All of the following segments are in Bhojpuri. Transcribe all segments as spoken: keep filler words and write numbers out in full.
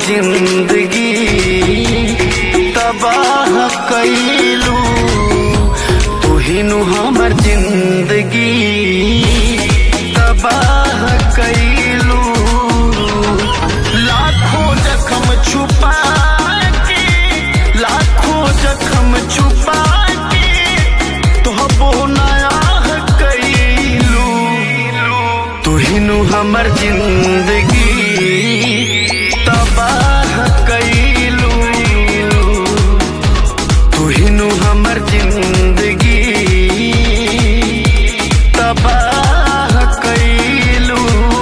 जिंदगी तबाह कैलू, तुहिनु हमर जिंदगी तबाह कैलू। लाखों जख्म छुपा के, लाखों जख्म छुपा के तोहबो नयाह कैलू, तुहिनु हमर जिंदगी तबाह कैलू, तुहिनु हमर जिंदगी तबाह कैलू।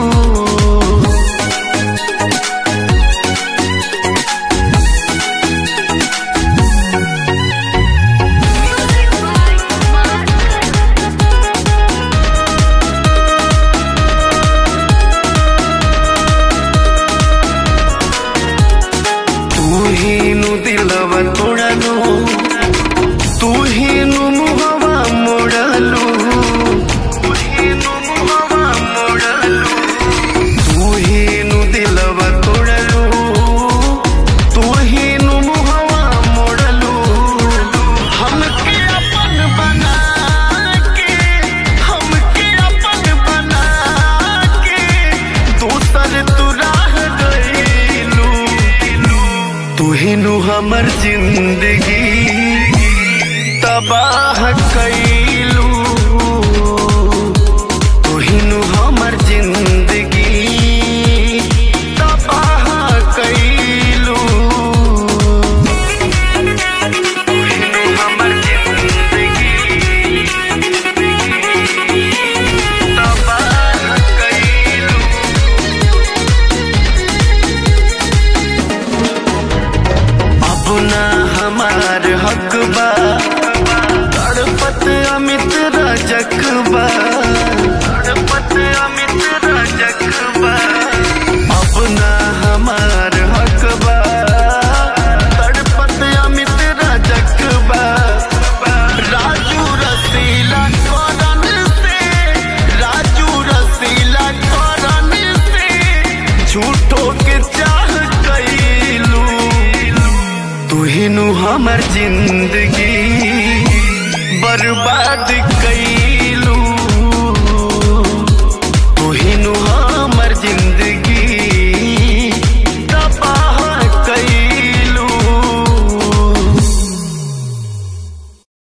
तुहिनु दिलवा तोड़लू, तुहिनु मुहवा मोड़लू, तुहिनु मुहवा मोड़लू, तुहिनु दिलवा तोड़लू, तुहिनु मुहवा मोड़लू। हमके अपन बना के, हमके अपन बना के दूसर तू राह गइलू, तुहिनु हमर जिंदगी तबाह कैलू, तुहिनु हमर जिंदगी तबाह कैलू, तुहिनु हमर जिंदगी तबाह कैलू। अब ना हमार हक बा, तड़पत अमित रजकबा, तड़पत अमित रजकबा। अब ना हमार हक बा, तड़पत अमित रजकबा। राजू रसीला करन से, राजू रसीला करन से झूठो के चाह कैलू, तुहिनु हमर जिंदगी बर्बाद